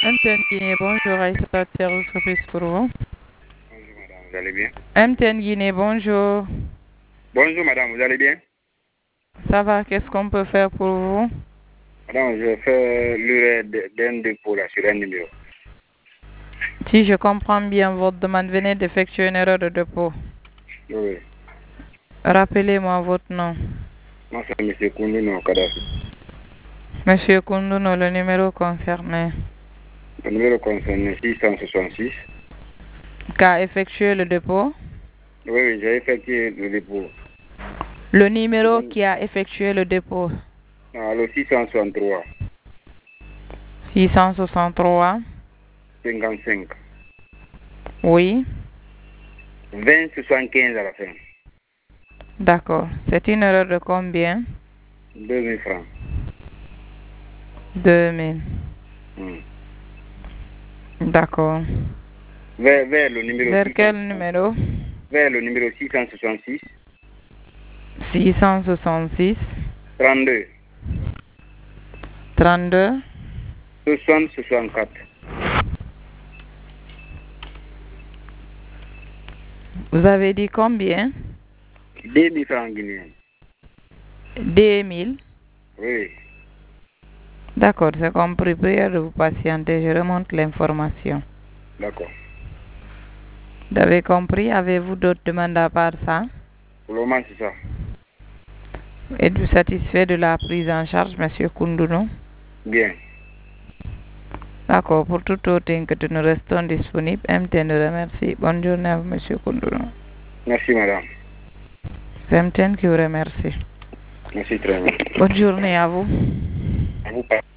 MTN Guinée, bonjour, Aïssata, service office pour vous. Bonjour madame, vous allez bien? MTN Guinée, bonjour. Bonjour madame, vous allez bien? Ça va, qu'est-ce qu'on peut faire pour vous? Madame, je fais l'urée d'un dépôt là sur un numéro. Si je comprends bien votre demande, venez d'effectuer une erreur de dépôt. Oui. Rappelez-moi votre nom. Moi c'est M. Koundouno Kadhafi. Monsieur Koundouno, le numéro concerné. Le numéro concerne 666. Qu'a effectué le dépôt? Oui, j'ai effectué le dépôt. Le numéro qui a effectué le dépôt. Le 663. 663. 55. Oui. 2075 à la fin. D'accord. C'est une erreur de combien? 2000 francs. 2000. D'accord. Vers le numéro Vers quel 666. numéro? Vers le numéro 666. 666. 32. 32. 64. Vous avez dit combien? 2000 francs guinéens. 2000. Oui. D'accord, c'est compris. Prière de vous patienter. Je remonte l'information. D'accord. Vous avez compris? Avez-vous d'autres demandes à part ça? Pour le moment, c'est ça. Êtes-vous satisfait de la prise en charge, Monsieur Koundouno? Bien. D'accord, pour tout autre inquiétude, nous restons disponibles. MTN nous remercie. Bonne journée à vous, Monsieur Koundouno. Merci, madame. C'est MTN qui vous remercie. Merci très bien. Bonne journée à vous. À vous.